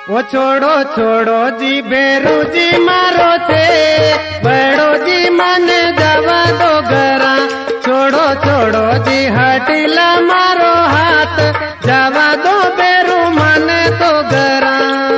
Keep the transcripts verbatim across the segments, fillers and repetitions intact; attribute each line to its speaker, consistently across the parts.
Speaker 1: ओ छोड़ो छोड़ो जी बेरू जी मारो छे बड़ो जी मन जवा दो गरा छोड़ो छोड़ो जी हटीला मारो हाथ जवा दो बेरू मन तो गरा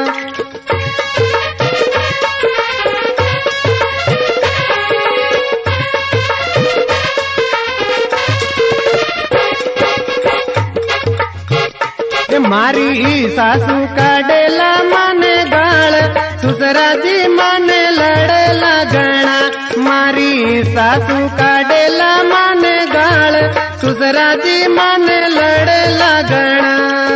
Speaker 1: मारी सासू काडेला मन गाल ससुरा जी मन लड़ेला गणा मारी सासू काडेला मन गाल ससुरा जी मन लड़ेला गणा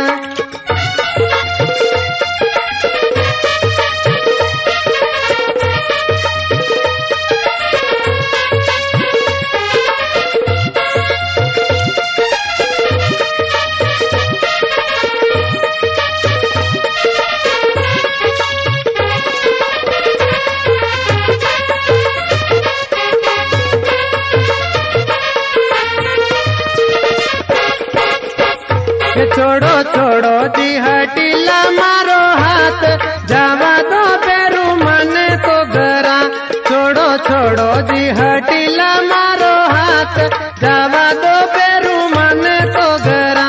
Speaker 1: छोड़ो छोड़ो जी हटीला मारो हाथ जावा दो बेरू मन तो गरा छोड़ो छोड़ो जी हटीला मारो हाथ जावा दो बेरू मन तो गरा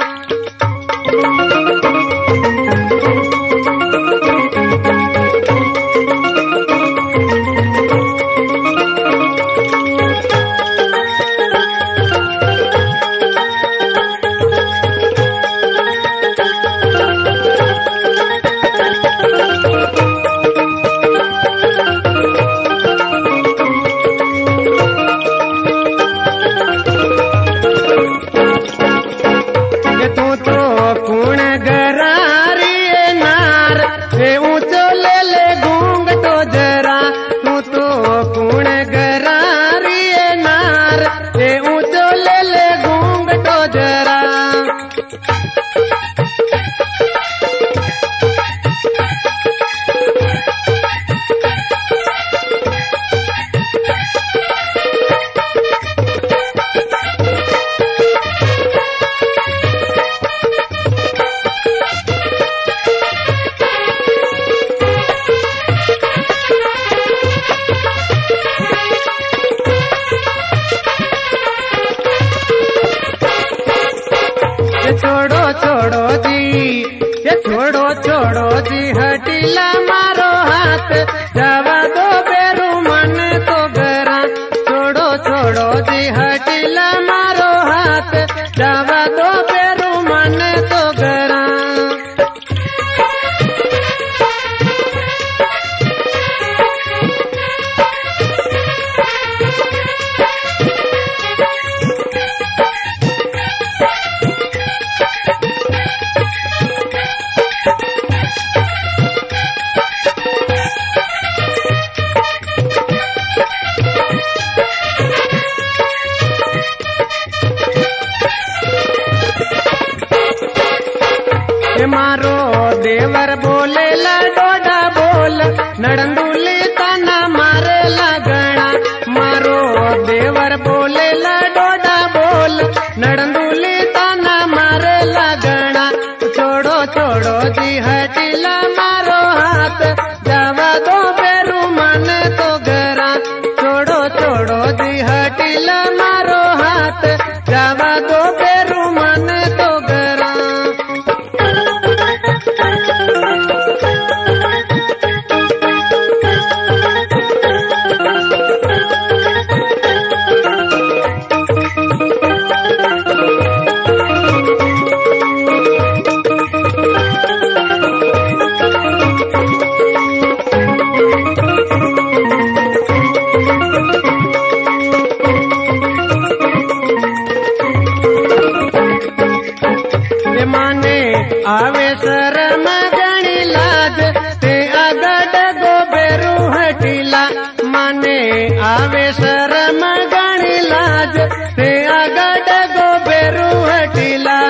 Speaker 1: छोड़ो छोड़ो जी ये छोड़ो छोड़ो जी हटीला मारो हाथ जावा दो बेरू मन तो गरा छोड़ो छोड़ो जी हटीला मारो हाथ जावा दो बेरू मन तो गरा मारो देवर बोले ला डोडा बोल नड़ंदुली तना मारे ला गणा मारो देवर बोले ला डोडा बोल नड़ंदुली तना मारे ला गणा छोड़ो छोड़ो जी हटीला मारो हाथ जावा दो बेरू मन तो गरा छोड़ो छोड़ो जी हटीला मारो हाथ जावा दो बेरू मन तो गरा आवे शरम गणी लाज ते अगड गो बेरू हटीला माने आवे शरम गणी लाज ते अगड गो बेरू हटीला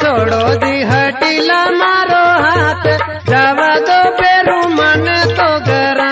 Speaker 1: छोड़ो दी हटीला मारो हाथ जावा दो पेरू मन तो गरा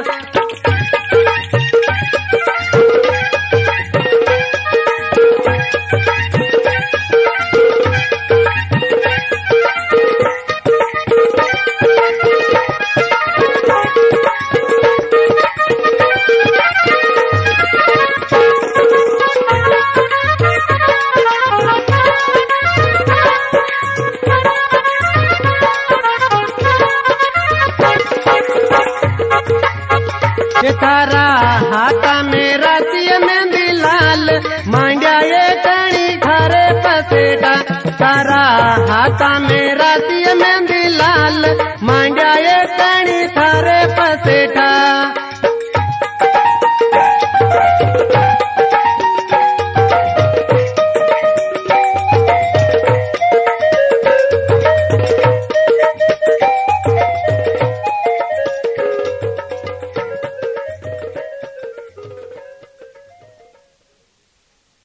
Speaker 1: थारा हाथा में रातिय मेहंदी लाल मांडिया ये टणी घरे पसेटा थारा हाथा में रातिय मेहंदी लाल मांडिया